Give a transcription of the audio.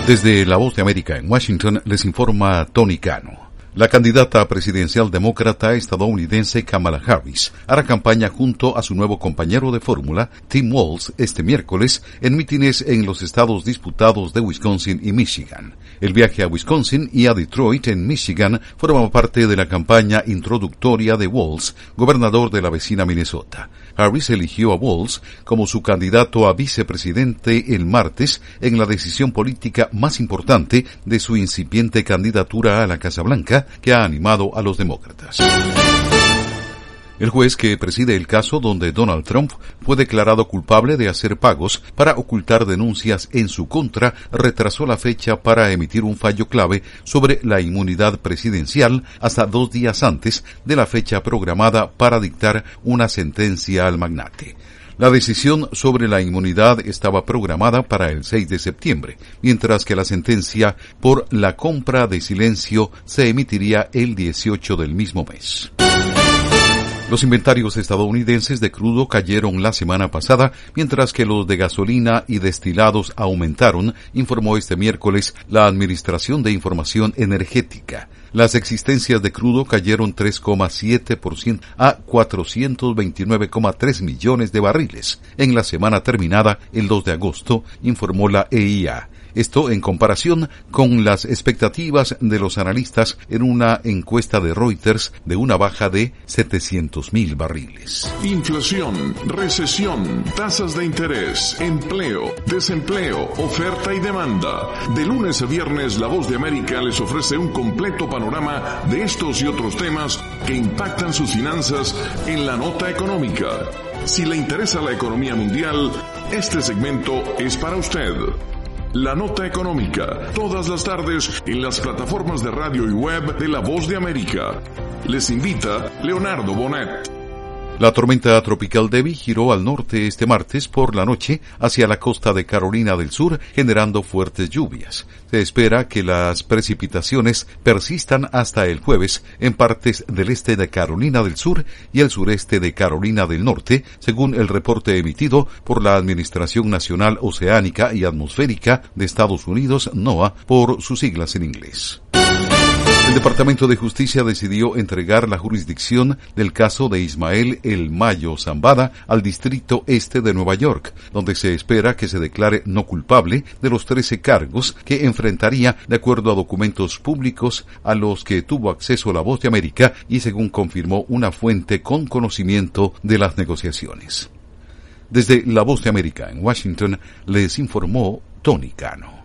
Desde La Voz de América en Washington les informa Tony Cano. La candidata presidencial demócrata estadounidense Kamala Harris hará campaña junto a su nuevo compañero de fórmula, Tim Walz, este miércoles en mítines en los estados disputados de Wisconsin y Michigan. El viaje a Wisconsin y a Detroit, en Michigan, forma parte de la campaña introductoria de Walz, gobernador de la vecina Minnesota. Harris eligió a Walz como su candidato a vicepresidente el martes en la decisión política más importante de su incipiente candidatura a la Casa Blanca, que ha animado a los demócratas. El juez que preside el caso donde Donald Trump fue declarado culpable de hacer pagos para ocultar denuncias en su contra retrasó la fecha para emitir un fallo clave sobre la inmunidad presidencial hasta 2 días antes de la fecha programada para dictar una sentencia al magnate. La decisión sobre la inmunidad estaba programada para el 6 de septiembre, mientras que la sentencia por la compra de silencio se emitiría el 18 del mismo mes. Los inventarios estadounidenses de crudo cayeron la semana pasada, mientras que los de gasolina y destilados aumentaron, informó este miércoles la Administración de Información Energética. Las existencias de crudo cayeron 3,7% a 429,3 millones de barriles en la semana terminada el 2 de agosto, informó la EIA. Esto en comparación con las expectativas de los analistas en una encuesta de Reuters de una baja de 700,000 barriles. Inflación, recesión, tasas de interés, empleo, desempleo, oferta y demanda. De lunes a viernes, La Voz de América les ofrece un completo panorama de estos y otros temas que impactan sus finanzas en la nota económica. Si le interesa la economía mundial, este segmento es para usted. La Nota Económica, todas las tardes en las plataformas de radio y web de La Voz de América. Les invita Leonardo Bonet. La tormenta tropical Debby giró al norte este martes por la noche hacia la costa de Carolina del Sur, generando fuertes lluvias. Se espera que las precipitaciones persistan hasta el jueves en partes del este de Carolina del Sur y el sureste de Carolina del Norte, según el reporte emitido por la Administración Nacional Oceánica y Atmosférica de Estados Unidos, NOAA, por sus siglas en inglés. El Departamento de Justicia decidió entregar la jurisdicción del caso de Ismael El Mayo Zambada al Distrito Este de Nueva York, donde se espera que se declare no culpable de los 13 cargos que enfrentaría de acuerdo a documentos públicos a los que tuvo acceso La Voz de América y según confirmó una fuente con conocimiento de las negociaciones. Desde La Voz de América en Washington les informó Tony Cano.